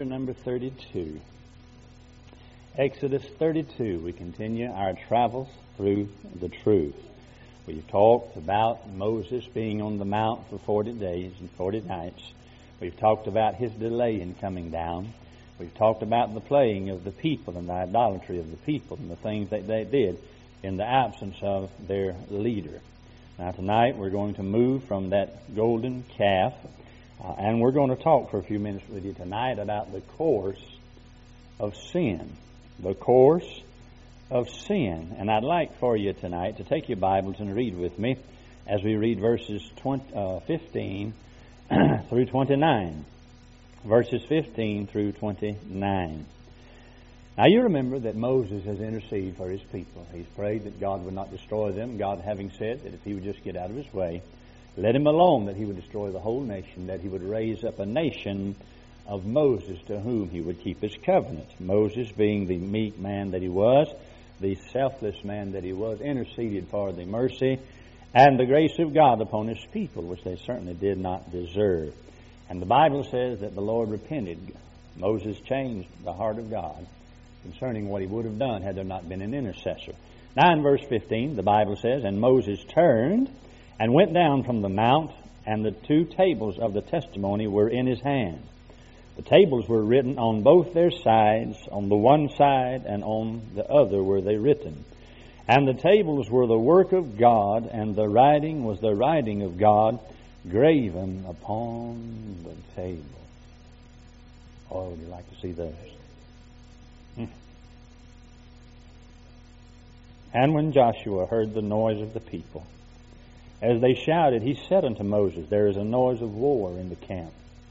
number 32. Exodus 32, we continue our travels through the truth. We've talked about Moses being on the mount for 40 days and 40 nights. We've talked about his delay in coming down. We've talked about the playing of the people and the idolatry of the people and the things that they did in the absence of their leader. Now tonight we're going to move from that golden calf and we're going to talk for a few minutes with you tonight about the course of sin. The course of sin. And I'd like for you tonight to take your Bibles and read with me as we read verses 15 through 29. Verses 15 through 29. Now you remember that Moses has interceded for his people. He's prayed that God would not destroy them, God having said that if he would just get out of his way, let him alone, that he would destroy the whole nation, that he would raise up a nation of Moses to whom he would keep his covenant. Moses, being the meek man that he was, the selfless man that he was, interceded for the mercy and the grace of God upon his people, which they certainly did not deserve. And the Bible says that the Lord repented. Moses changed the heart of God concerning what he would have done had there not been an intercessor. Now in verse 15, the Bible says, "And Moses turned and went down from the mount, and the 2 tables of the testimony were in his hand. The tables were written on both their sides, on the one side and on the other were they written. And the tables were the work of God, and the writing was the writing of God, graven upon the table." Oh, would you like to see those? And when Joshua heard the noise of the people, as they shouted, he said unto Moses, "There is a noise of war in the camp."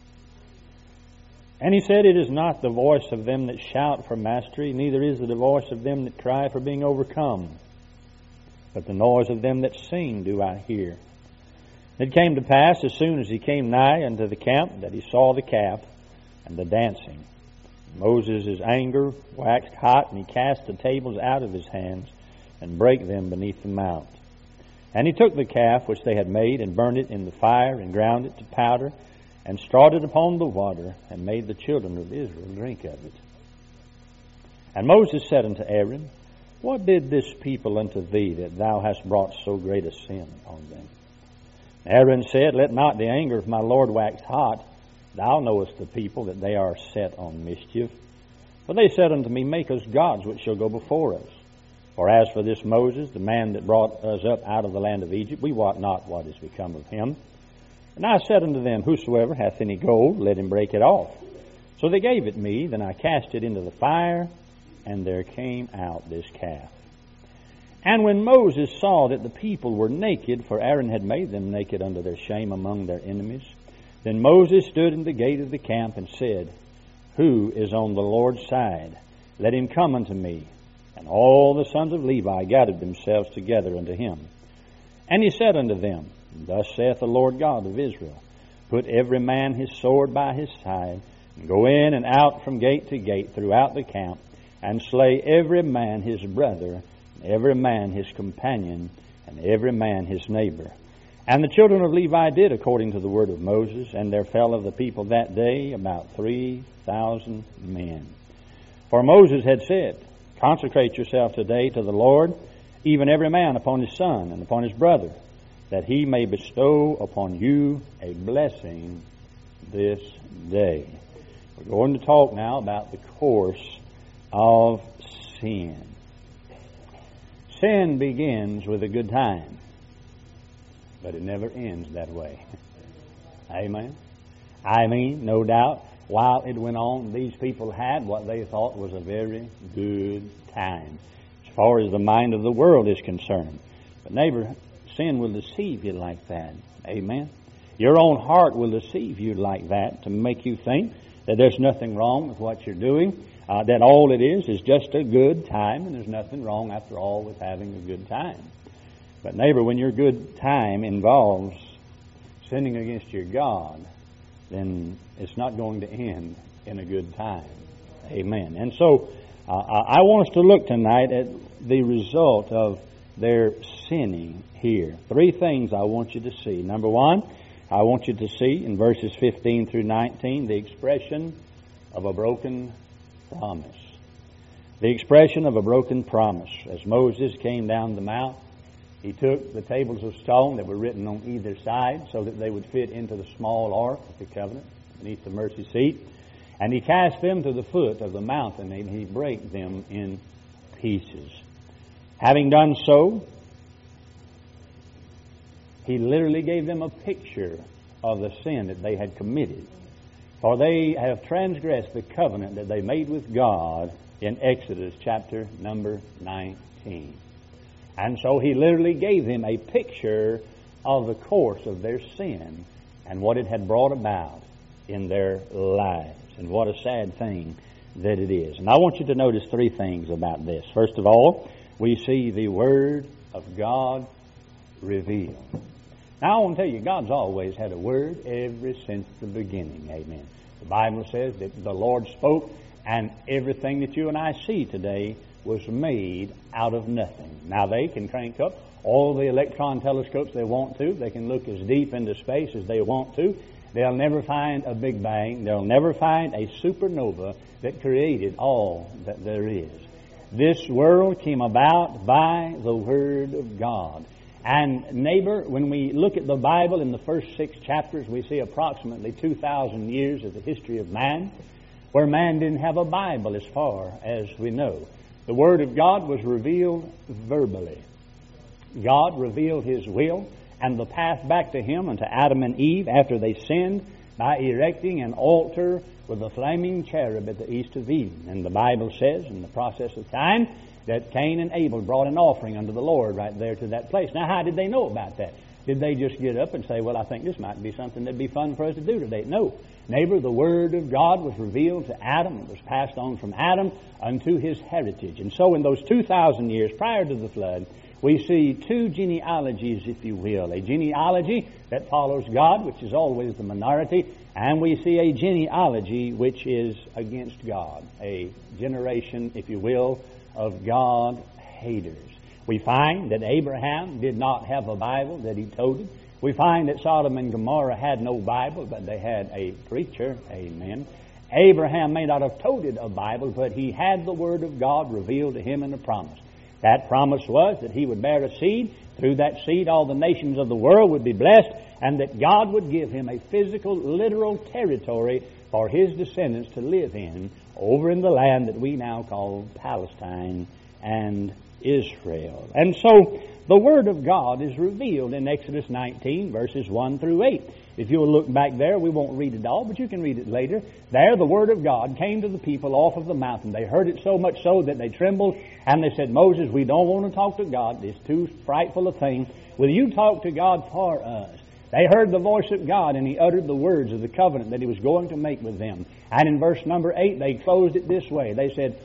And he said, "It is not the voice of them that shout for mastery, neither is it the voice of them that cry for being overcome. But the noise of them that sing do I hear." It came to pass, as soon as he came nigh unto the camp, that he saw the calf and the dancing. Moses' anger waxed hot, and he cast the tables out of his hands, and brake them beneath the mount. And he took the calf which they had made, and burned it in the fire, and ground it to powder, and strawed it upon the water, and made the children of Israel drink of it. And Moses said unto Aaron, "What did this people unto thee, that thou hast brought so great a sin on them?" Aaron said, "Let not the anger of my Lord wax hot. Thou knowest the people, that they are set on mischief. For they said unto me, Make us gods which shall go before us. For as for this Moses, the man that brought us up out of the land of Egypt, we wot not what is become of him. And I said unto them, Whosoever hath any gold, let him break it off. So they gave it me, then I cast it into the fire, and there came out this calf. And when Moses saw that the people were naked, for Aaron had made them naked unto their shame among their enemies, then Moses stood in the gate of the camp and said, Who is on the Lord's side? Let him come unto me. And all the sons of Levi gathered themselves together unto him. And he said unto them, Thus saith the Lord God of Israel, Put every man his sword by his side, and go in and out from gate to gate throughout the camp, and slay every man his brother, and every man his companion, and every man his neighbor. And the children of Levi did according to the word of Moses, and there fell of the people that day about 3,000 men. For Moses had said, Consecrate yourself today to the Lord, even every man upon his son and upon his brother, that he may bestow upon you a blessing this day. We're going to talk now about the course of sin. Sin begins with a good time, but it never ends that way. Amen? I mean, no doubt, while it went on, these people had what they thought was a very good time, as far as the mind of the world is concerned. But neighbor, sin will deceive you like that. Amen? Your own heart will deceive you like that, to make you think that there's nothing wrong with what you're doing, that all it is just a good time, and there's nothing wrong, after all, with having a good time. But neighbor, when your good time involves sinning against your God, then it's not going to end in a good time. Amen. And so I want us to look tonight at the result of their sinning here. 3 things I want you to see. Number 1, I want you to see in verses 15 through 19 the expression of a broken promise. The expression of a broken promise. As Moses came down the mount, he took the tables of stone that were written on either side so that they would fit into the small ark of the covenant beneath the mercy seat. And he cast them to the foot of the mountain, and he brake them in pieces. Having done so, he literally gave them a picture of the sin that they had committed. For they have transgressed the covenant that they made with God in Exodus chapter number 19. And so he literally gave them a picture of the course of their sin and what it had brought about in their lives. And what a sad thing that it is. And I want you to notice three things about this. First of all, we see the Word of God revealed. Now I want to tell you, God's always had a Word ever since the beginning. Amen. The Bible says that the Lord spoke, and everything that you and I see today was made out of nothing. Now they can crank up all the electron telescopes they want to. They can look as deep into space as they want to. They'll never find a Big Bang. They'll never find a supernova that created all that there is. This world came about by the Word of God. And neighbor, when we look at the Bible in the first 6 chapters, we see approximately 2,000 years of the history of man, where man didn't have a Bible as far as we know. The Word of God was revealed verbally. God revealed His will and the path back to Him unto Adam and Eve after they sinned by erecting an altar with a flaming cherub at the east of Eden. And the Bible says, in the process of time, that Cain and Abel brought an offering unto the Lord right there to that place. Now, how did they know about that? Did they just get up and say, well, I think this might be something that'd be fun for us to do today? No. Neighbor, the Word of God was revealed to Adam. It was passed on from Adam unto his heritage. And so in those 2,000 years prior to the flood, we see 2 genealogies, if you will. A genealogy that follows God, which is always the minority, and we see a genealogy which is against God. A generation, if you will, of God haters. We find that Abraham did not have a Bible, that he toted. We find that Sodom and Gomorrah had no Bible, but they had a preacher. Amen. Abraham may not have toted a Bible, but he had the Word of God revealed to him in a promise. That promise was that he would bear a seed. Through that seed, all the nations of the world would be blessed, and that God would give him a physical, literal territory for his descendants to live in, over in the land that we now call Palestine and Israel. And so the Word of God is revealed in Exodus 19, verses 1 through 8. If you'll look back there, we won't read it all, but you can read it later. There, the Word of God came to the people off of the mountain. They heard it so much so that they trembled, and they said, Moses, we don't want to talk to God. It's too frightful a thing. Will you talk to God for us? They heard the voice of God, and He uttered the words of the covenant that He was going to make with them. And in verse number 8, they closed it this way. They said,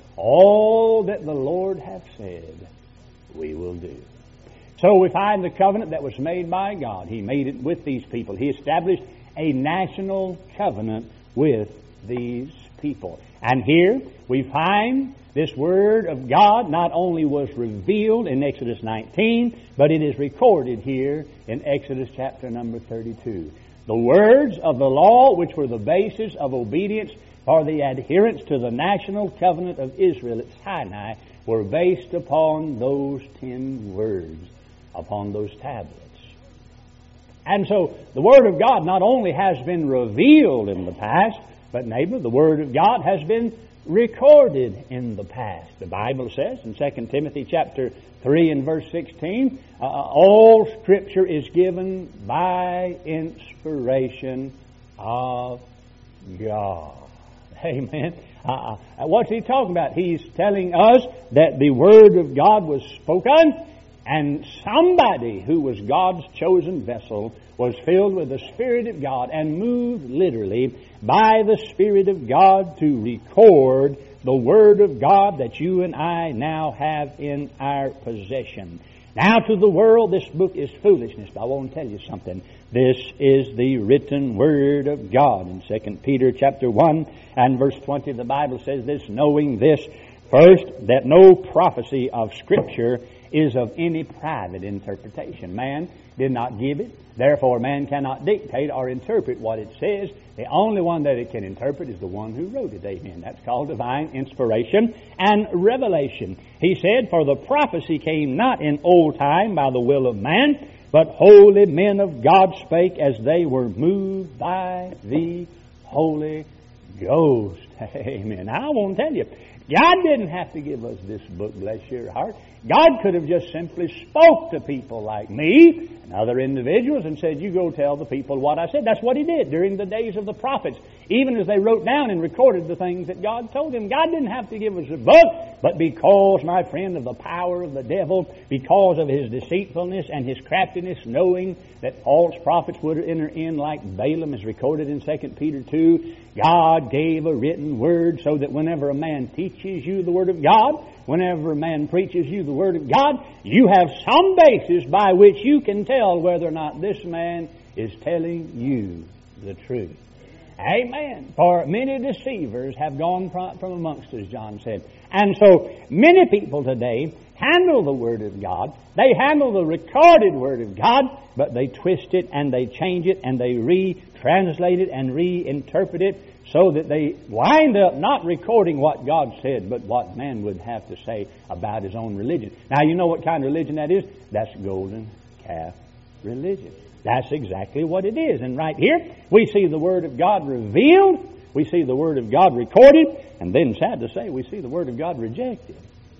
all that the Lord hath said, we will do. So we find the covenant that was made by God. He made it with these people. He established a national covenant with these people. And here we find this Word of God not only was revealed in Exodus 19, but it is recorded here in Exodus chapter number 32. The words of the law, which were the basis of obedience for the adherence to the national covenant of Israel at Sinai, were based upon those 10 words, upon those tablets. And so the Word of God not only has been revealed in the past, but neighbor, the Word of God has been recorded in the past. The Bible says in 2 Timothy chapter 3 and verse 16, all Scripture is given by inspiration of God. Amen. What's he talking about? He's telling us that the Word of God was spoken, and somebody who was God's chosen vessel was filled with the Spirit of God and moved literally by the Spirit of God to record the Word of God that you and I now have in our possession. Now to the world, this book is foolishness. But I want to tell you something. This is the written Word of God. In 2 Peter chapter 1 and verse 20, the Bible says this, knowing this, First, that no prophecy of Scripture is of any private interpretation. Man did not give it. Therefore, man cannot dictate or interpret what it says. The only one that it can interpret is the one who wrote it. Amen. That's called divine inspiration and revelation. He said, "For the prophecy came not in old time by the will of man, but holy men of God spake as they were moved by the Holy Ghost." Amen. Now, I want to tell you, God didn't have to give us this book, bless your heart. God could have just simply spoke to people like me and other individuals and said, "You go tell the people what I said." That's what He did during the days of the prophets, even as they wrote down and recorded the things that God told them. God didn't have to give us a book, but because, my friend, of the power of the devil, because of his deceitfulness and his craftiness, knowing that false prophets would enter in like Balaam, as recorded in 2 Peter 2, God gave a written word so that whenever a man teaches you the Word of God, whenever a man preaches you the Word of God, you have some basis by which you can tell whether or not this man is telling you the truth. Amen. For many deceivers have gone from amongst us, John said. And so many people today handle the Word of God. They handle the recorded Word of God, but they twist it and they change it and they retranslate it and reinterpret it so that they wind up not recording what God said, but what man would have to say about his own religion. Now, you know what kind of religion that is? That's golden calf religion. That's exactly what it is. And right here, we see the Word of God revealed, we see the Word of God recorded, and then, sad to say, we see the Word of God rejected.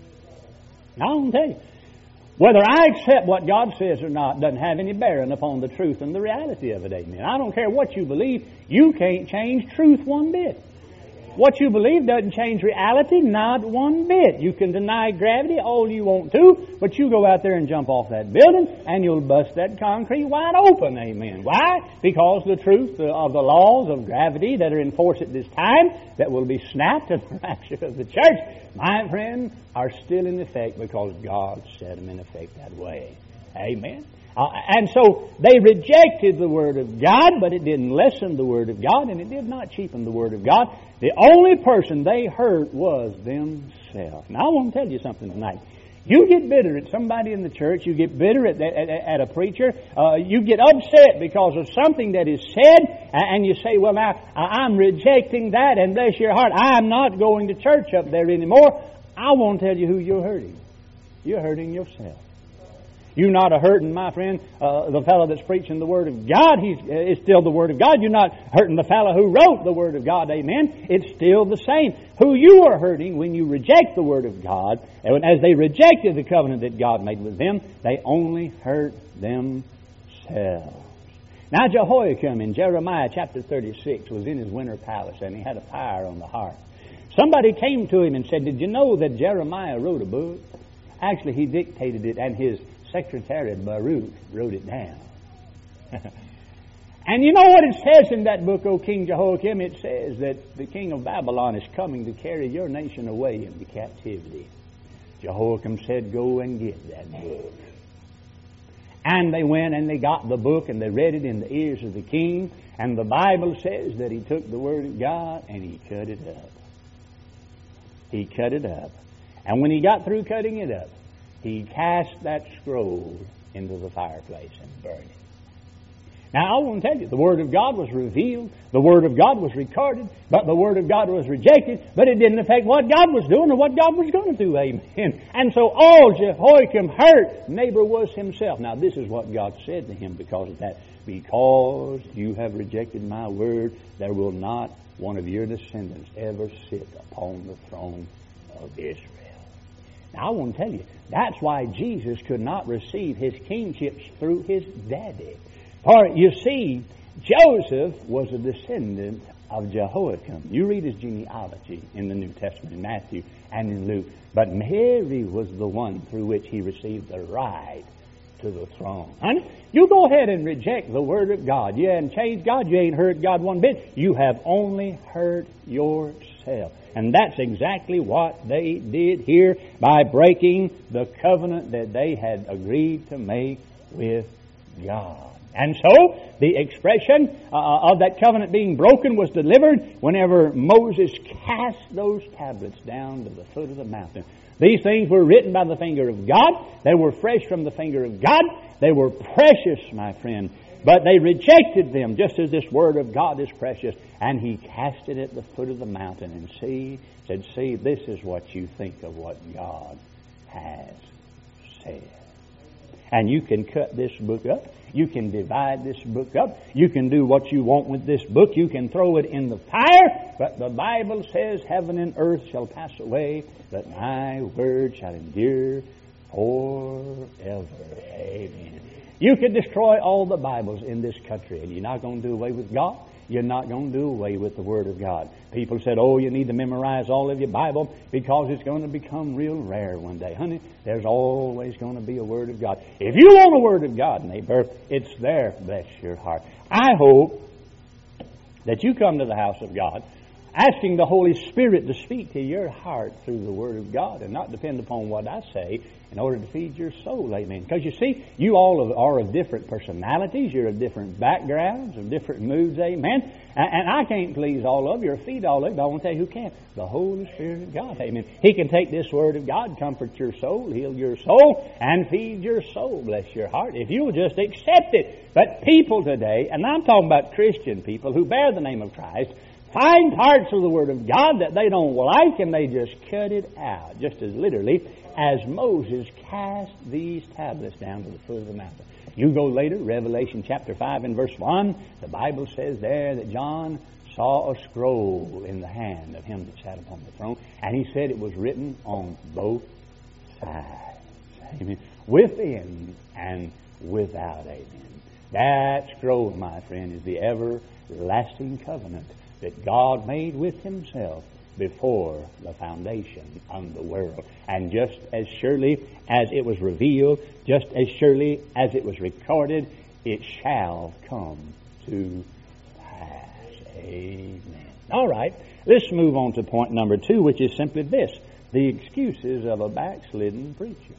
Now, I want to tell you, whether I accept what God says or not doesn't have any bearing upon the truth and the reality of it, amen. I don't care what you believe, you can't change truth one bit. What you believe doesn't change reality, not one bit. You can deny gravity all you want to, but you go out there and jump off that building and you'll bust that concrete wide open, amen. Why? Because the truth of the laws of gravity that are in force at this time, that will be snapped at the rapture of the church, my friend, are still in effect because God set them in effect that way. Amen. And so they rejected the Word of God, but it didn't lessen the Word of God, and it did not cheapen the Word of God. The only person they hurt was themselves. Now, I want to tell you something tonight. You get bitter at somebody in the church, you get bitter at a preacher, you get upset because of something that is said, and you say, "Well, now, I'm rejecting that, and bless your heart, I'm not going to church up there anymore." I want to tell you who you're hurting. You're hurting yourself. You're not a hurting, my friend, the fellow that's preaching the Word of God. It's still the Word of God. You're not hurting the fellow who wrote the Word of God. Amen. It's still the same. Who you are hurting when you reject the Word of God, and as they rejected the covenant that God made with them, they only hurt themselves. Now, Jehoiakim in Jeremiah chapter 36 was in his winter palace, and he had a fire on the hearth. Somebody came to him and said, "Did you know that Jeremiah wrote a book?" Actually, he dictated it, and his secretary Baruch wrote it down. And you know what it says in that book, O King Jehoiakim? It says that the king of Babylon is coming to carry your nation away into captivity. Jehoiakim said, "Go and get that book." And they went and they got the book and they read it in the ears of the king. And the Bible says that he took the Word of God and he cut it up. He cut it up. And when he got through cutting it up, he cast that scroll into the fireplace and burned it. Now, I want to tell you, the Word of God was revealed, the Word of God was recorded, but the Word of God was rejected, but it didn't affect what God was doing or what God was going to do, amen. And so all Jehoiakim hurt, neighbor, was himself. Now, this is what God said to him because of that. "Because you have rejected my Word, there will not one of your descendants ever sit upon the throne of Israel." Now, I want to tell you, that's why Jesus could not receive his kingship through his daddy. For, you see, Joseph was a descendant of Jehoiakim. You read his genealogy in the New Testament, in Matthew and in Luke. But Mary was the one through which he received the right to the throne. Honey, you go ahead and reject the Word of God. You haven't changed God. You ain't hurt God one bit. You have only hurt yourself. And that's exactly what they did here by breaking the covenant that they had agreed to make with God. And so, the expression of that covenant being broken was delivered whenever Moses cast those tablets down to the foot of the mountain. These things were written by the finger of God. They were fresh from the finger of God. They were precious, my friend. But they rejected them, just as this Word of God is precious. And He cast it at the foot of the mountain and said, see, this is what you think of what God has said. And you can cut this book up. You can divide this book up. You can do what you want with this book. You can throw it in the fire. But the Bible says, heaven and earth shall pass away, but my word shall endure forever. Amen. You could destroy all the Bibles in this country, and you're not going to do away with God. You're not going to do away with the Word of God. People said, oh, you need to memorize all of your Bible because it's going to become real rare one day. Honey, there's always going to be a Word of God. If you want a Word of God, neighbor, it's there. Bless your heart. I hope that you come to the house of God asking the Holy Spirit to speak to your heart through the Word of God and not depend upon what I say in order to feed your soul, amen. Because you see, you all are of different personalities, you're of different backgrounds, of different moods, amen. And I can't please all of you or feed all of you, but I want to tell you who can. The Holy Spirit of God, amen. He can take this Word of God, comfort your soul, heal your soul, and feed your soul, bless your heart, if you will just accept it. But people today, and I'm talking about Christian people who bear the name of Christ, find parts of the Word of God that they don't like and they just cut it out, just as literally as Moses cast these tablets down to the foot of the mountain. You go later, Revelation chapter 5 and verse 1, the Bible says there that John saw a scroll in the hand of him that sat upon the throne, and he said it was written on both sides. Amen. Within and without, amen. That scroll, my friend, is the everlasting covenant that God made with Himself before the foundation of the world. And just as surely as it was revealed, just as surely as it was recorded, it shall come to pass. Amen. All right, let's move on to point number 2, which is simply this: the excuses of a backslidden preacher.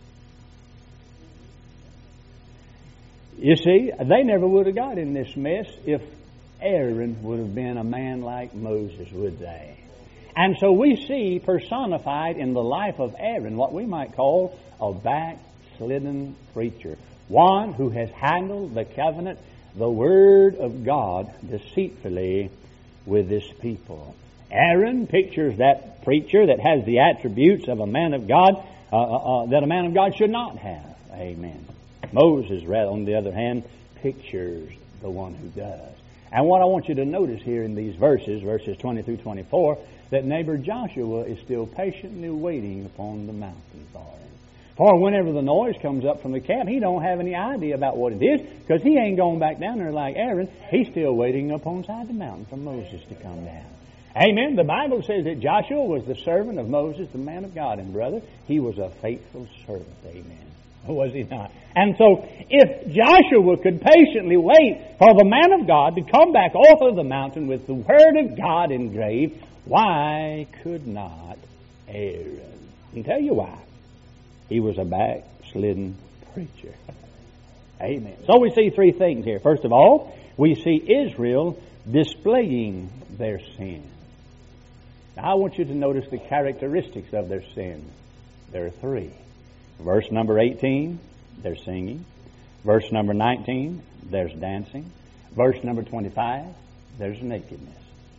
You see, they never would have got in this mess if Aaron would have been a man like Moses, would they? And so we see personified in the life of Aaron what we might call a backslidden preacher. One who has handled the covenant, the Word of God, deceitfully with His people. Aaron pictures that preacher that has the attributes of a man of God that a man of God should not have. Amen. Moses, on the other hand, pictures the one who does. And what I want you to notice here in these verses 20 through 24, that neighbor Joshua is still patiently waiting upon the mountain for him. For whenever the noise comes up from the camp, he don't have any idea about what it is, because he ain't going back down there like Aaron. He's still waiting up on side the mountain for Moses to come down. Amen. The Bible says that Joshua was the servant of Moses, the man of God. And brother, he was a faithful servant. Amen. Or was he not? And so, if Joshua could patiently wait for the man of God to come back off of the mountain with the Word of God engraved, why could not Aaron? I'll tell you why. He was a backslidden preacher. Amen. So we see 3 things here. First of all, we see Israel displaying their sin. Now, I want you to notice the characteristics of their sin. There are 3. Verse number 18, they're singing. Verse number 19, there's dancing. Verse number 25, there's nakedness.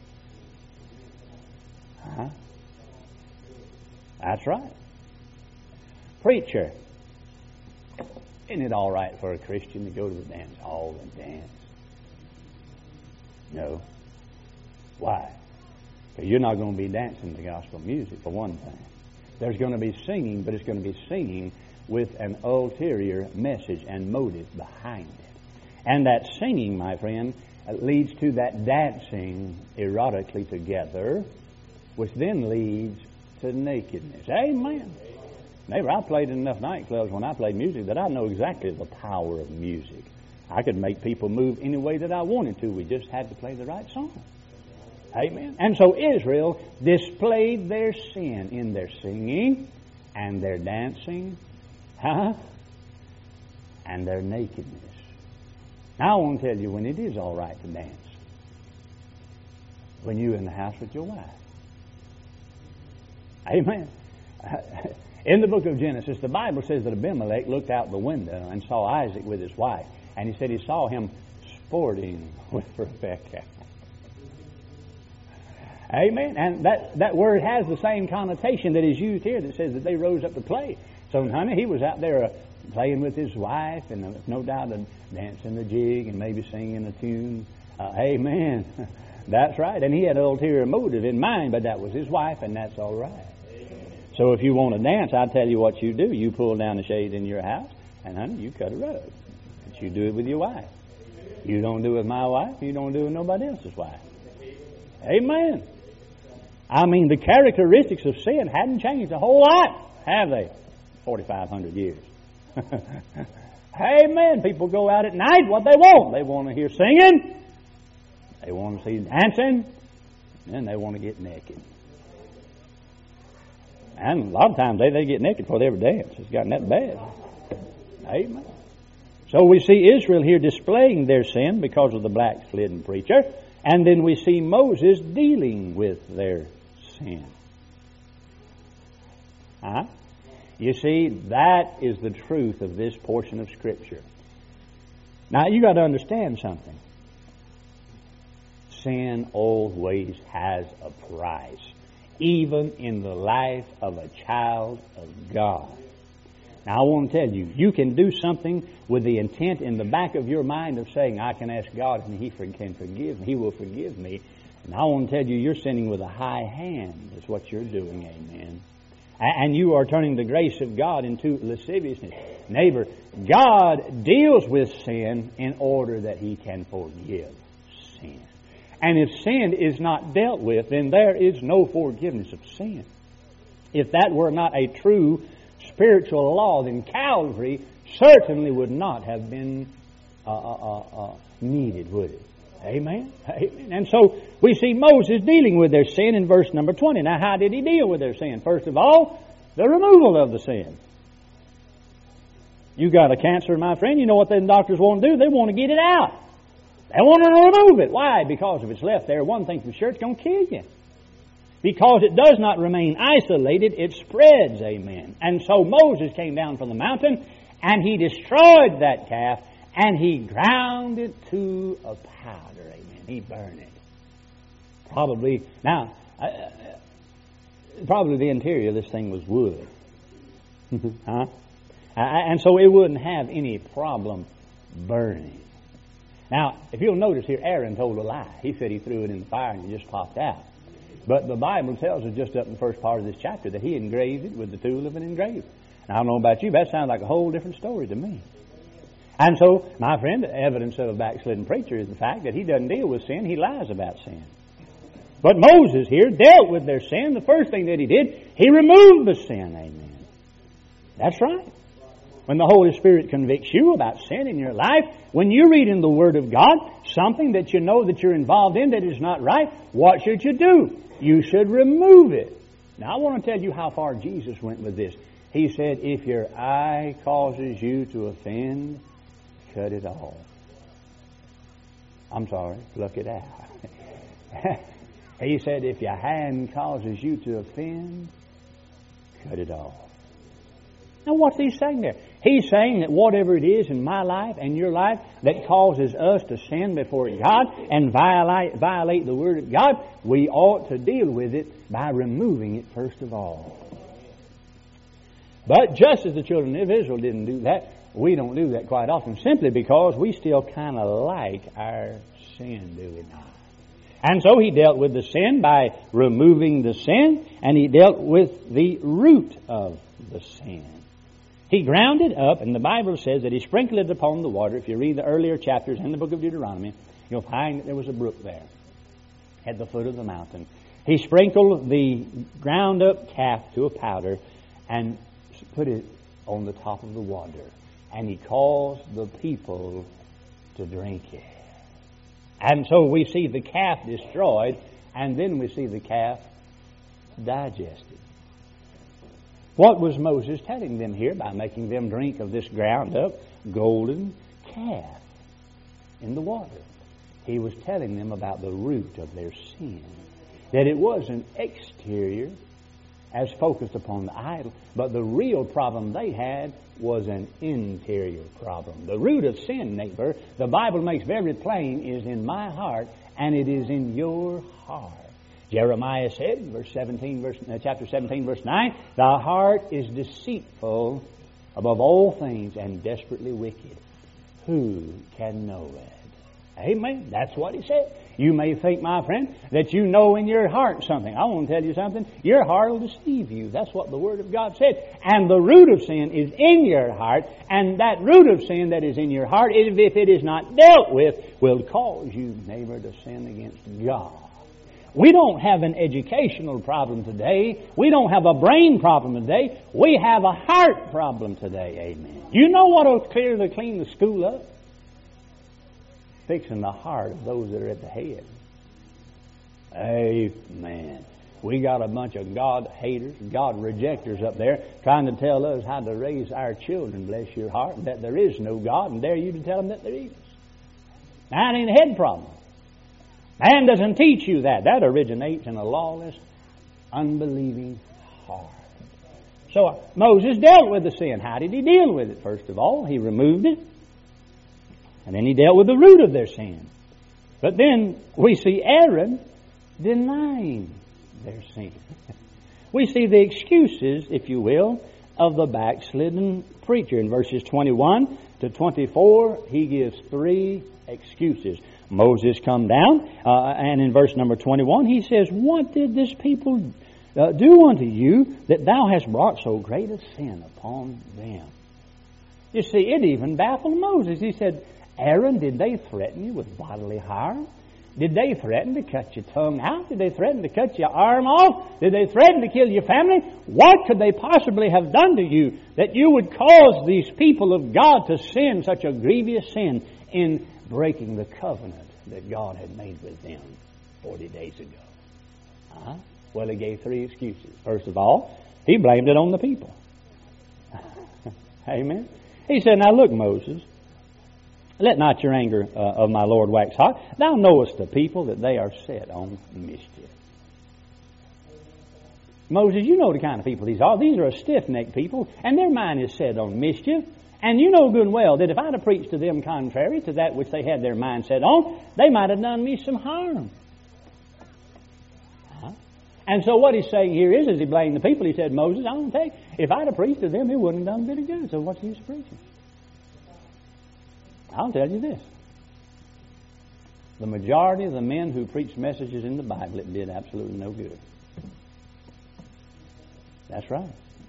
That's right. Preacher, isn't it all right for a Christian to go to the dance hall and dance? No. Why? Because you're not going to be dancing to gospel music, for one thing. There's going to be singing, but it's going to be singing with an ulterior message and motive behind it. And that singing, my friend, leads to that dancing erotically together, which then leads to nakedness. Amen. Neighbor, I played in enough nightclubs when I played music that I know exactly the power of music. I could make people move any way that I wanted to. We just had to play the right song. Amen. And so Israel displayed their sin in their singing and their dancing, and their nakedness. Now I want to tell you when it is all right to dance. When you're in the house with your wife. Amen. In the book of Genesis, the Bible says that Abimelech looked out the window and saw Isaac with his wife. And he said he saw him sporting with Rebekah. Amen. And that word has the same connotation that is used here that says that they rose up to play. So, honey, he was out there playing with his wife, and no doubt dancing the jig and maybe singing a tune. Amen. That's right. And he had an ulterior motive in mind, but that was his wife, and that's all right. So if you want to dance, I'll tell you what you do. You pull down the shade in your house, and honey, you cut a rug. But you do it with your wife. You don't do it with my wife. You don't do it with nobody else's wife. Amen. I mean, the characteristics of sin hadn't changed a whole lot, have they? 4,500 years. Amen. People go out at night, what they want. They want to hear singing. They want to see dancing. And they want to get naked. And a lot of times they get naked before they ever dance. It's gotten that bad. Amen. So we see Israel here displaying their sin because of the backslidden preacher. And then we see Moses dealing with their sin. You see, that is the truth of this portion of Scripture. Now, you got to understand something. Sin always has a price, even in the life of a child of God. Now, I want to tell you, you can do something with the intent in the back of your mind of saying, I can ask God and He can forgive me. He will forgive me. And I want to tell you, you're sinning with a high hand is what you're doing, amen. And you are turning the grace of God into lasciviousness. Neighbor, God deals with sin in order that He can forgive sin. And if sin is not dealt with, then there is no forgiveness of sin. If that were not a true spiritual law, then Calvary certainly would not have been needed, would it? Amen? Amen. And so we see Moses dealing with their sin in verse number 20. Now, how did he deal with their sin? First of all, the removal of the sin. You got a cancer, my friend. You know what the doctors want to do? They want to get it out. They want to remove it. Why? Because if it's left there, one thing for sure, it's going to kill you. Because it does not remain isolated, it spreads, amen. And so Moses came down from the mountain, and he destroyed that calf, and he ground it to a powder, amen. He burned it. Probably the interior of this thing was wood. And so it wouldn't have any problem burning. Now, if you'll notice here, Aaron told a lie. He said he threw it in the fire and it just popped out. But the Bible tells us just up in the first part of this chapter that he engraved it with the tool of an engraver. Now, I don't know about you, but that sounds like a whole different story to me. And so, my friend, the evidence of a backslidden preacher is the fact that he doesn't deal with sin, he lies about sin. But Moses here dealt with their sin. The first thing that he did, he removed the sin, amen. That's right. When the Holy Spirit convicts you about sin in your life, when you read in the Word of God something that you know that you're involved in that is not right, what should you do? You should remove it. Now, I want to tell you how far Jesus went with this. He said, if your eye causes you to offend, cut it off. I'm sorry, pluck it out. He said, if your hand causes you to offend, cut it off. Now, what's he saying there? He's saying that whatever it is in my life and your life that causes us to sin before God and violate the Word of God, we ought to deal with it by removing it first of all. But just as the children of Israel didn't do that, we don't do that quite often, simply because we still kind of like our sin, do we not? And so he dealt with the sin by removing the sin, and he dealt with the root of the sin. He ground it up, and the Bible says that he sprinkled it upon the water. If you read the earlier chapters in the book of Deuteronomy, you'll find that there was a brook there at the foot of the mountain. He sprinkled the ground up calf to a powder and put it on the top of the water. And he caused the people to drink it. And so we see the calf destroyed, and then we see the calf digested. What was Moses telling them here by making them drink of this ground up golden calf? in the water. He was telling them about the root of their sin. That it wasn't exterior as focused upon the idol, but the real problem they had was an interior problem. The root of sin, neighbor, the Bible makes very plain, is in my heart, and it is in your heart. Jeremiah said, chapter 17, verse 9, the heart is deceitful above all things and desperately wicked. Who can know it? Amen. That's what he said. You may think, my friend, that you know in your heart something. I want to tell you something. Your heart will deceive you. That's what the Word of God said. And the root of sin is in your heart. And that root of sin that is in your heart, if it is not dealt with, will cause you, neighbor, to sin against God. We don't have an educational problem today. We don't have a brain problem today. We have a heart problem today. Amen. You know what will clean the school up? Fixing the heart of those that are at the head. Amen. We got a bunch of God haters, God rejectors up there trying to tell us how to raise our children, bless your heart, and that there is no God, and dare you to tell them that there is. Now, it ain't a head problem. Man doesn't teach you that. That originates in a lawless, unbelieving heart. So Moses dealt with the sin. How did he deal with it? First of all, he removed it. And then he dealt with the root of their sin. But then we see Aaron denying their sin. We see the excuses, if you will, of the backslidden preacher. In verses 21 to 24, he gives 3 excuses. Moses come down, and in verse number 21, he says, what did this people do unto you that thou hast brought so great a sin upon them? You see, it even baffled Moses. He said, Aaron, did they threaten you with bodily harm? Did they threaten to cut your tongue out? Did they threaten to cut your arm off? Did they threaten to kill your family? What could they possibly have done to you that you would cause these people of God to sin such a grievous sin in breaking the covenant that God had made with them 40 days ago? Well, he gave 3 excuses. First of all, he blamed it on the people. Amen. He said, now look, Moses, let not your anger of my Lord wax hot. Thou knowest the people that they are set on mischief. Moses, you know the kind of people these are. These are a stiff-necked people, and their mind is set on mischief. And you know good and well that if I'd have preached to them contrary to that which they had their mind set on, they might have done me some harm. And so what he's saying here is, as he blamed the people, he said, Moses, I'm going to tell you, if I'd have preached to them, it wouldn't have done a bit of good. So what's the use of preaching? I'll tell you this. The majority of the men who preached messages in the Bible, it did absolutely no good. That's right.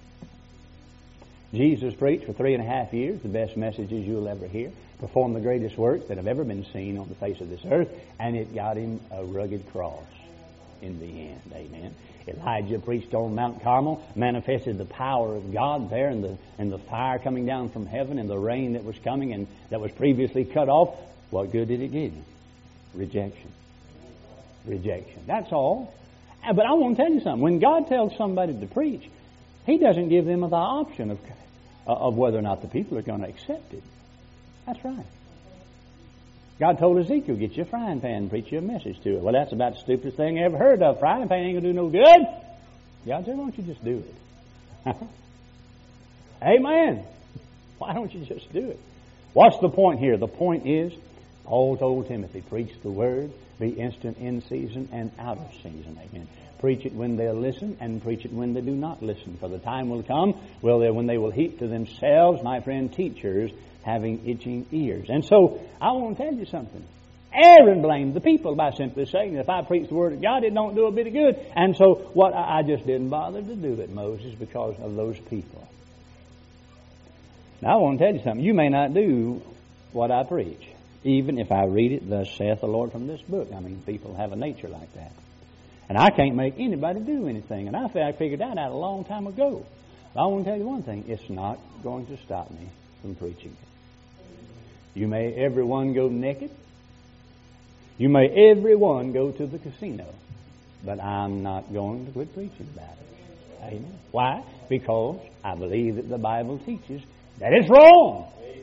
Jesus preached for 3.5 years, the best messages you'll ever hear, performed the greatest works that have ever been seen on the face of this earth, and it got him a rugged cross in the end. Amen. Elijah preached on Mount Carmel, manifested the power of God there, and the fire coming down from heaven, and the rain that was coming and that was previously cut off. What good did it give you? Rejection. Rejection. That's all. But I want to tell you something. When God tells somebody to preach, He doesn't give them the option of whether or not the people are going to accept it. That's right. God told Ezekiel, get you a frying pan and preach you a message to it. Well, that's about the stupidest thing I ever heard of. Frying pan ain't going to do no good. God said, why don't you just do it? Amen. Why don't you just do it? What's the point here? The point is, Paul told Timothy, preach the word, be instant in season and out of season. Amen. Preach it when they'll listen, and preach it when they do not listen. For the time will come when they will heap to themselves, my friend, teachers having itching ears. And so, I want to tell you something. Aaron blamed the people by simply saying that if I preach the Word of God, it don't do a bit of good. And so, I just didn't bother to do it, Moses, because of those people. Now, I want to tell you something. You may not do what I preach, even if I read it, thus saith the Lord, from this book. I mean, people have a nature like that. And I can't make anybody do anything. And I figured that out a long time ago. But I want to tell you one thing. It's not going to stop me from preaching. You may everyone go naked. You may everyone go to the casino. But I'm not going to quit preaching about it. Amen. Why? Because I believe that the Bible teaches that it's wrong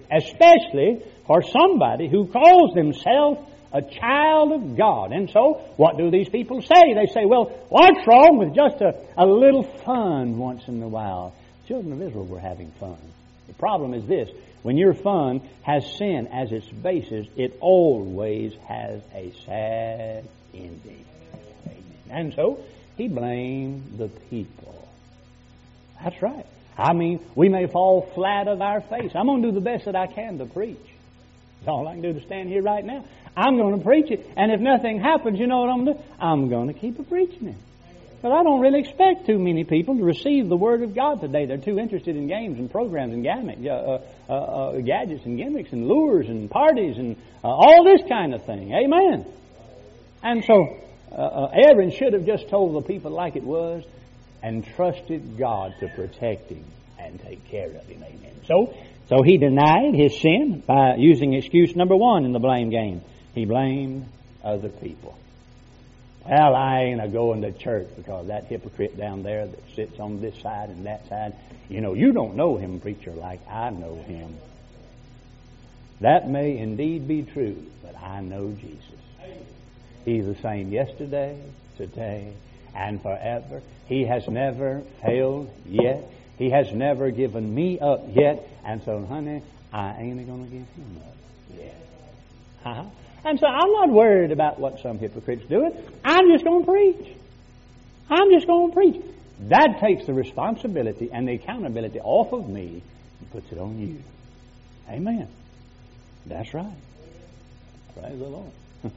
especially for somebody who calls themselves a child of God. And so, what do these people say? They say, well, what's wrong with just a little fun once in a while? Children of Israel were having fun. The problem is this: when your fun has sin as its basis, it always has a sad ending. And so, he blamed the people. That's right. I mean, we may fall flat of our face. I'm going to do the best that I can to preach. That's all I can do to stand here right now. I'm going to preach it. And if nothing happens, you know what I'm going to do? I'm going to keep preaching it. But I don't really expect too many people to receive the Word of God today. They're too interested in games and programs and gadgets and gimmicks and lures and parties and all this kind of thing. Amen. And so Aaron should have just told the people like it was and trusted God to protect him and take care of him. Amen. So he denied his sin by using excuse number one in the blame game. He blamed other people. Well, I ain't going to church because that hypocrite down there that sits on this side and that side, you know, you don't know him, preacher, like I know him. That may indeed be true, but I know Jesus. He's the same yesterday, today, and forever. He has never failed yet. He has never given me up yet. And so, honey, I ain't going to give him up yet. And so I'm not worried about what some hypocrites do. I'm just going to preach. I'm just going to preach. That takes the responsibility and the accountability off of me and puts it on you. Amen. That's right. Praise the Lord.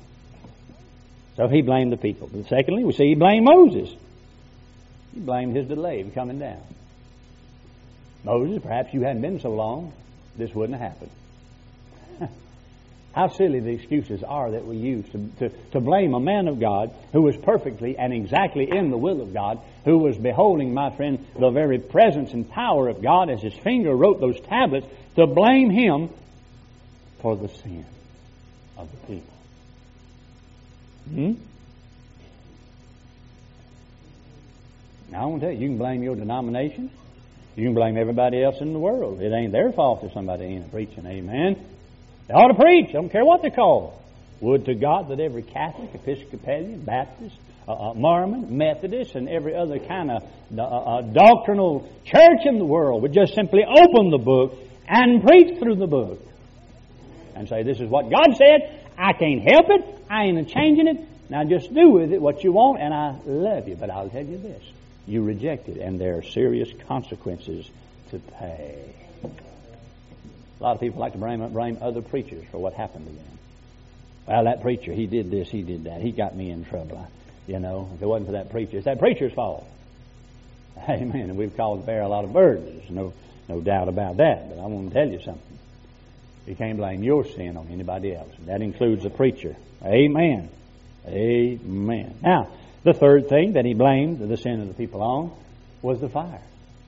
So he blamed the people. But secondly, we see he blamed Moses. He blamed his delay in coming down. Moses, perhaps you hadn't been so long, this wouldn't have happened. How silly the excuses are that we use to blame a man of God who was perfectly and exactly in the will of God, who was beholding, my friend, the very presence and power of God as his finger wrote those tablets, to blame him for the sin of the people. Now, I want to tell you, you can blame your denomination. You can blame everybody else in the world. It ain't their fault if somebody ain't preaching. Amen. They ought to preach. I don't care what they're called. Would to God that every Catholic, Episcopalian, Baptist, Mormon, Methodist, and every other kind of doctrinal church in the world would just simply open the book and preach through the book and say, this is what God said. I can't help it. I ain't changing it. Now just do with it what you want, and I love you. But I'll tell you this. You reject it, and there are serious consequences to pay. A lot of people like to blame other preachers for what happened to them. Well, that preacher, he did this, he did that. He got me in trouble. You know, if it wasn't for that preacher, it's that preacher's fault. Amen. And we've called to bear a lot of burdens. No doubt about that. But I want to tell you something. You can't blame your sin on anybody else. That includes the preacher. Amen. Amen. Now, the third thing that he blamed the sin of the people on was the fire.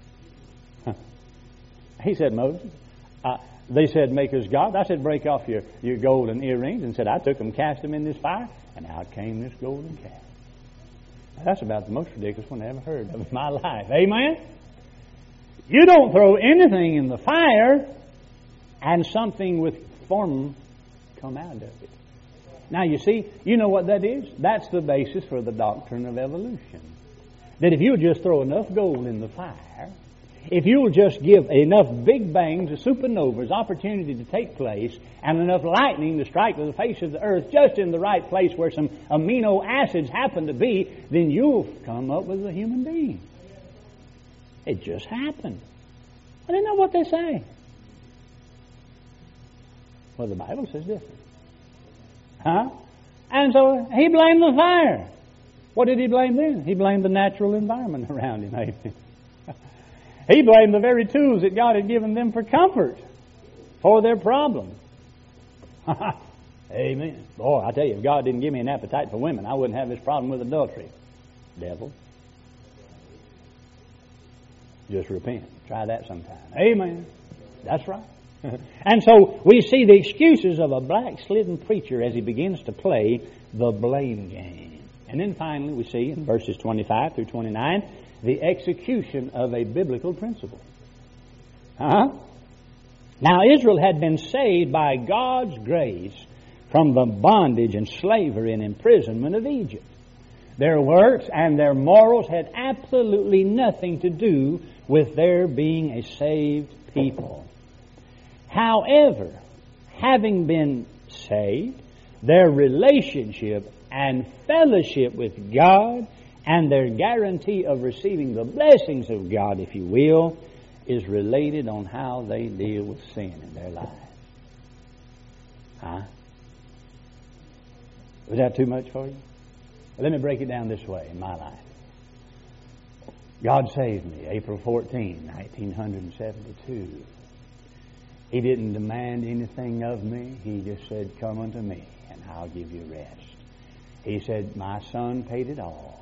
He said, Moses, they said, make us gods. I said, break off your golden earrings. And said, I took them, cast them in this fire, and out came this golden calf. That's about the most ridiculous one I ever heard of in my life. Amen? You don't throw anything in the fire and something with form come out of it. Now, you see, you know what that is? That's the basis for the doctrine of evolution. That if you'll just throw enough gold in the fire, if you'll just give enough big bangs, supernovas, opportunity to take place, and enough lightning to strike the face of the earth just in the right place where some amino acids happen to be, then you'll come up with a human being. It just happened. I didn't know what they say. Well, the Bible says different. And so he blamed the fire. What did he blame then? He blamed the natural environment around him. He blamed the very tools that God had given them for comfort for their problem. Amen. Boy, I tell you, if God didn't give me an appetite for women, I wouldn't have this problem with adultery. Devil. Just repent. Try that sometime. Amen. That's right. And so we see the excuses of a black-slidden preacher as he begins to play the blame game. And then finally we see in verses 25 through 29 the execution of a biblical principle. Now, Israel had been saved by God's grace from the bondage and slavery and imprisonment of Egypt. Their works and their morals had absolutely nothing to do with their being a saved people. However, having been saved, their relationship and fellowship with God and their guarantee of receiving the blessings of God, if you will, is related on how they deal with sin in their life. Huh? Was that too much for you? Let me break it down this way in my life. God saved me April 14, 1972. He didn't demand anything of me. He just said, "Come unto me, and I'll give you rest." He said, "My Son paid it all.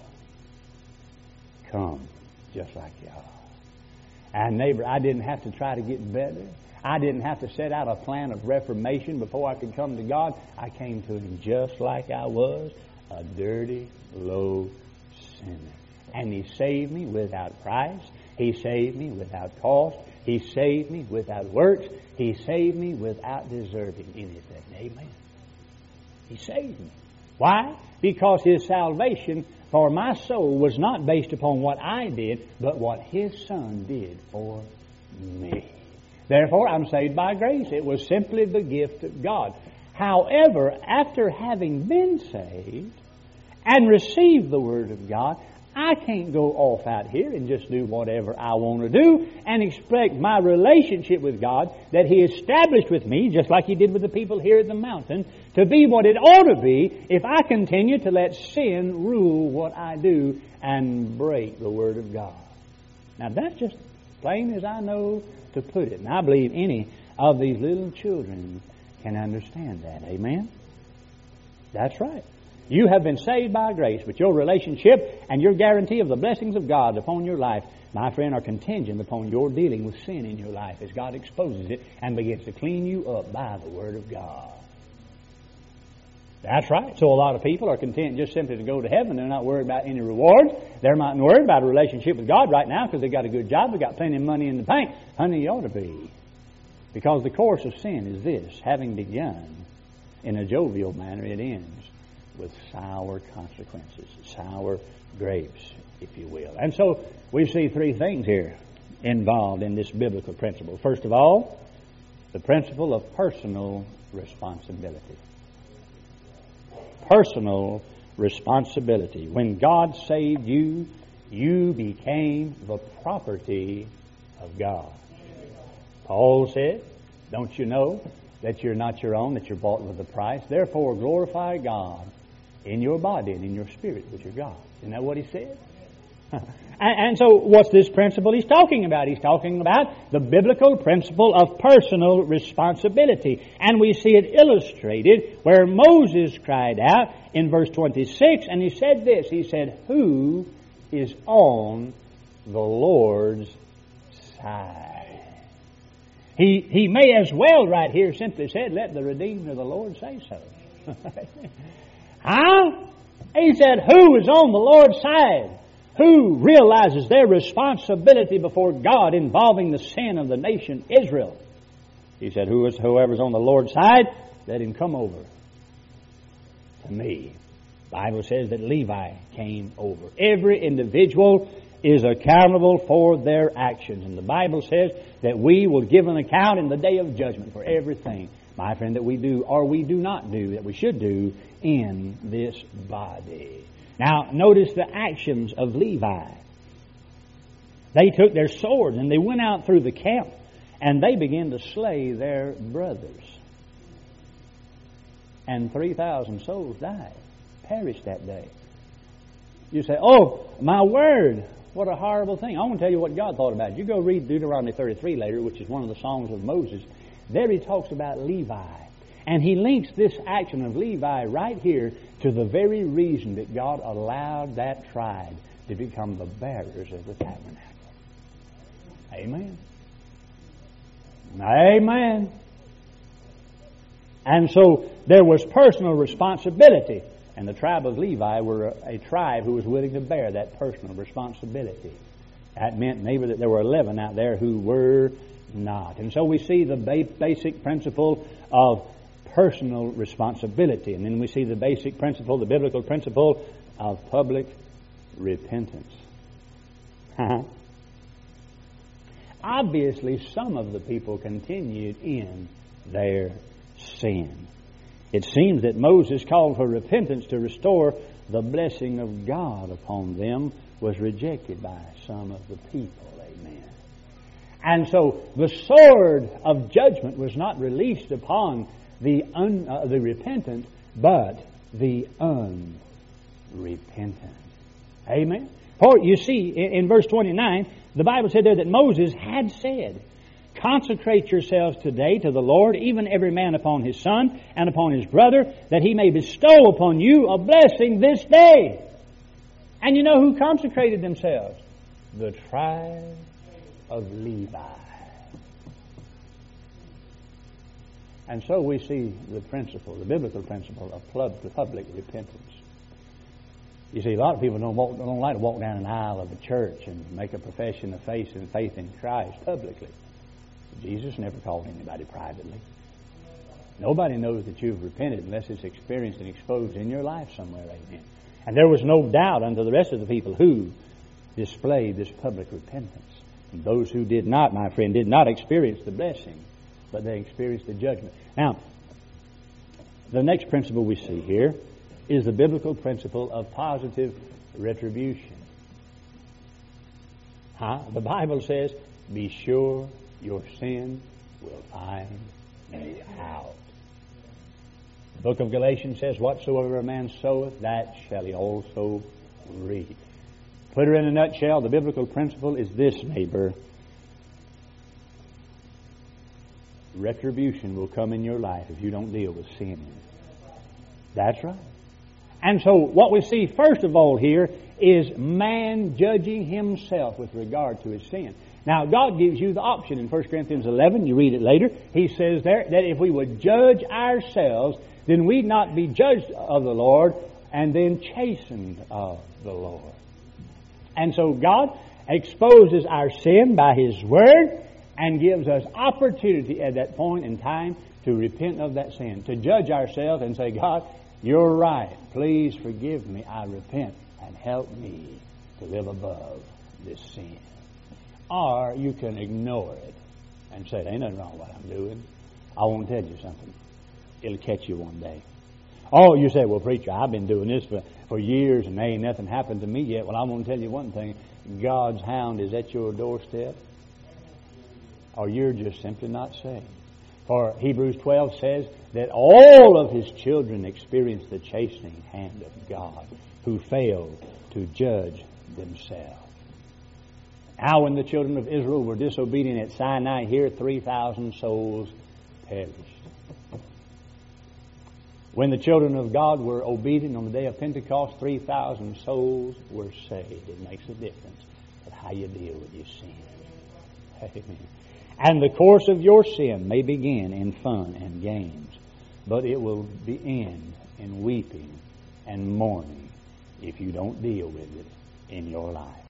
Come, just like you are." And neighbor, I didn't have to try to get better. I didn't have to set out a plan of reformation before I could come to God. I came to Him just like I was, a dirty, low sinner. And He saved me without price. He saved me without cost. He saved me without works. He saved me without deserving anything. Amen. He saved me. Why? Because His salvation for my soul was not based upon what I did, but what His Son did for me. Therefore, I'm saved by grace. It was simply the gift of God. However, after having been saved and received the Word of God, I can't go off out here and just do whatever I want to do and expect my relationship with God that He established with me, just like He did with the people here at the mountain, to be what it ought to be if I continue to let sin rule what I do and break the Word of God. Now, that's just plain as I know to put it. And I believe any of these little children can understand that. Amen? That's right. You have been saved by grace, but your relationship and your guarantee of the blessings of God upon your life, my friend, are contingent upon your dealing with sin in your life as God exposes it and begins to clean you up by the Word of God. That's right. So a lot of people are content just simply to go to heaven. They're not worried about any rewards. They're not worried about a relationship with God right now because they've got a good job. They've got plenty of money in the bank. Honey, you ought to be. Because the course of sin is this: having begun in a jovial manner, it ends with sour consequences, sour grapes, if you will. And so we see three things here involved in this biblical principle. First of all, the principle of personal responsibility. Personal responsibility. When God saved you, you became the property of God. Paul said, "Don't you know that you're not your own, that you're bought with a price? Therefore glorify God in your body and in your spirit, which are God." Isn't that what he said? And so what's this principle he's talking about? He's talking about the biblical principle of personal responsibility. And we see it illustrated where Moses cried out in verse 26, and he said this. He said, "Who is on the Lord's side?" He may as well right here simply said, "Let the redeemed of the Lord say so." Huh? He said, "Who is on the Lord's side? Who realizes their responsibility before God involving the sin of the nation Israel?" He said, "Whoever's on the Lord's side, let him come over to me." The Bible says that Levi came over. Every individual is accountable for their actions. And the Bible says that we will give an account in the day of judgment for everything, my friend, that we do or we do not do, that we should do in this body. Now, notice the actions of Levi. They took their swords and they went out through the camp and they began to slay their brothers. And 3,000 souls died, perished that day. You say, "Oh, my word, what a horrible thing." I want to tell you what God thought about it. You go read Deuteronomy 33 later, which is one of the songs of Moses. There he talks about Levi. And he links this action of Levi right here to the very reason that God allowed that tribe to become the bearers of the tabernacle. Amen. Amen. And so there was personal responsibility. And the tribe of Levi were a tribe who was willing to bear that personal responsibility. That meant maybe that there were 11 out there who were not. And so we see the basic principle of personal responsibility. And then we see the basic principle, the biblical principle of public repentance. Obviously, some of the people continued in their sin. It seems that Moses called for repentance to restore the blessing of God upon them was rejected by some of the people. Amen. And so the sword of judgment was not released upon the repentant, but the unrepentant. Amen. For you see, in verse 29, the Bible said there that Moses had said, "Consecrate yourselves today to the Lord, even every man upon his son and upon his brother, that he may bestow upon you a blessing this day." And you know who consecrated themselves? The tribe of Levi. And so we see the principle, the biblical principle of public repentance. You see, a lot of people don't like to walk down an aisle of a church and make a profession of faith in Christ publicly. Jesus never called anybody privately. Nobody knows that you've repented unless it's experienced and exposed in your life somewhere. Amen. And there was no doubt unto the rest of the people who displayed this public repentance. And those who did not, my friend, did not experience the blessing, but they experienced the judgment. Now, the next principle we see here is the biblical principle of positive retribution. The Bible says, "Be sure your sin will find you out." The book of Galatians says, "Whatsoever a man soweth, that shall he also reap." Put her in a nutshell, the biblical principle is this, neighbor. Retribution will come in your life if you don't deal with sin. That's right. And so what we see first of all here is man judging himself with regard to his sin. Now, God gives you the option in 1 Corinthians 11. You read it later. He says there that if we would judge ourselves, then we'd not be judged of the Lord and then chastened of the Lord. And so God exposes our sin by His Word and gives us opportunity at that point in time to repent of that sin, to judge ourselves and say, "God, you're right. Please forgive me. I repent and help me to live above this sin." Or you can ignore it and say, "There ain't nothing wrong with what I'm doing. I want to tell you something. It'll catch you one day." Oh, you say, "Well, preacher, I've been doing this for years and there ain't nothing happened to me yet." Well, I'm going to tell you one thing. God's hound is at your doorstep, or you're just simply not saved. For Hebrews 12 says that all of His children experience the chastening hand of God, who failed to judge themselves. Now, when the children of Israel were disobedient at Sinai, here 3,000 souls perished. When the children of God were obedient on the day of Pentecost, 3,000 souls were saved. It makes a difference of how you deal with your sin. Amen. And the course of your sin may begin in fun and games, but it will end in weeping and mourning if you don't deal with it in your life.